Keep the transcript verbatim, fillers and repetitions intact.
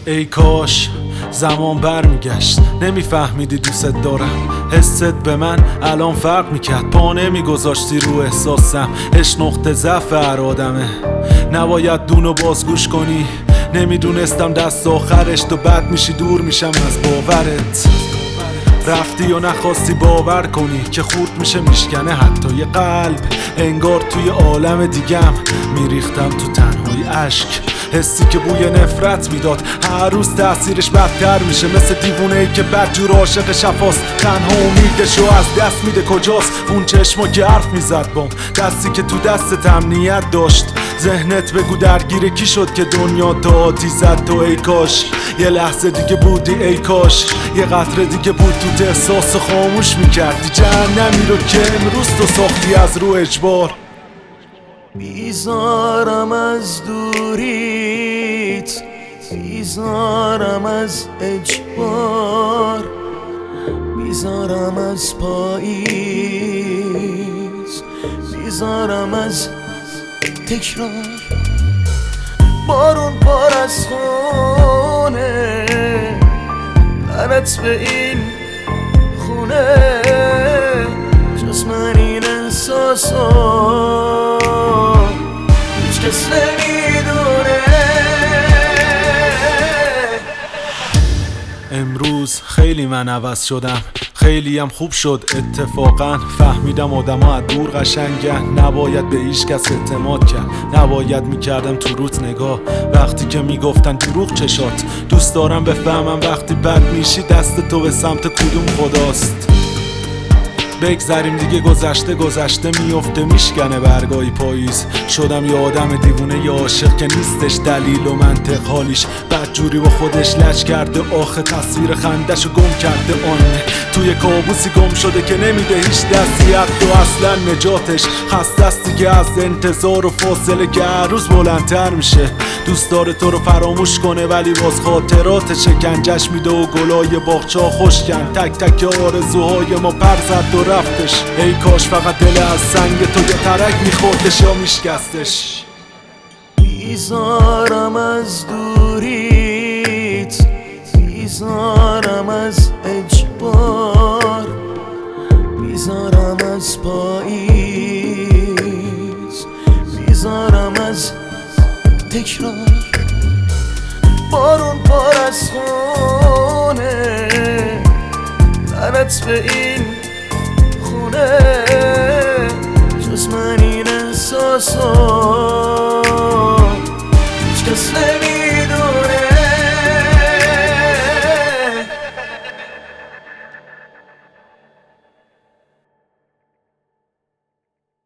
ای کاش زمان برمیگشت، نمیفهمیدی دوست دارم. حست به من الان فرق میکرد، پا نمیگذاشتی رو احساسم. عشق نقطه ضعف هر آدمه، نباید دونو بازگوش کنی. نمیدونستم دست آخرش تو بد میشی، دور میشم از باورت. رفتی و نخواستی باور کنی که خورد میشه میشکنه حتی یه قلب. انگار توی عالم دیگم میریختم تو تنهای اشک. حسی که بوی نفرت میداد هر روز تأثیرش بدتر میشه، مثل دیوونه ای که بدجور عاشق شفاست. تنها امیدشو از دست میده. کجاست اون چشما که حرف میزد بام، دستی که تو دست امنیت داشت؟ ذهنت بگو درگیر کی شد که دنیا دادی زد تو؟ ای کاش یه لحظه دیگه بودی، ای کاش یه قطره دیگه بود تو احساس خاموش میکردی جهنمی رو که امروز تو ساختی از رو اجبار. بیزارم از دوریت، بیزارم از اجبار، بیزارم از پاییز، بیزارم از تکرار. بارون پر از خونه، لعنت به این خونه، جز من این احساسا هیچ کس نمیدونه. امروز خیلی من عوض شدم، خیلی هم خوب شد اتفاقا. فهمیدم آدم ها از دور قشنگن، نباید به هیچ کس اعتماد کرد. نباید میکردم تو روت نگاه وقتی که میگفتن دروغ چشات. دوست دارم بفهمم وقتی بد میشی دست تو به سمت کدوم خداست. بگذریم دیگه، گذشته گذشته میفته میشکنه برگای پاییز. شدم یه آدم دیوونه، یه عاشق که نیستش دلیل و منطق. حالیش بدجوری با خودش لج کرده، آخه تصویر خندشو گم کرده. آینه توی کابوسی گم شده که نمیده هیچ دستی حتی اصلا نجاتش. خسته است دیگه از انتظار و فاصله که هر روز بلندتر میشه. دوست داره تو رو فراموش کنه ولی باز خاطرات شکنجش میده و گلای باغچه خشکن. تک تک آرزوهای ما پر زد و رفتش. ای کاش فقط دل از سنگ تو یه ترک میخوردش یا میشکستش. بیزارم از دوریت، بیزارم از اجبار، بیزارم از پاییز، بیزارم از تکرار. بارون پر از خونه، لعنت به این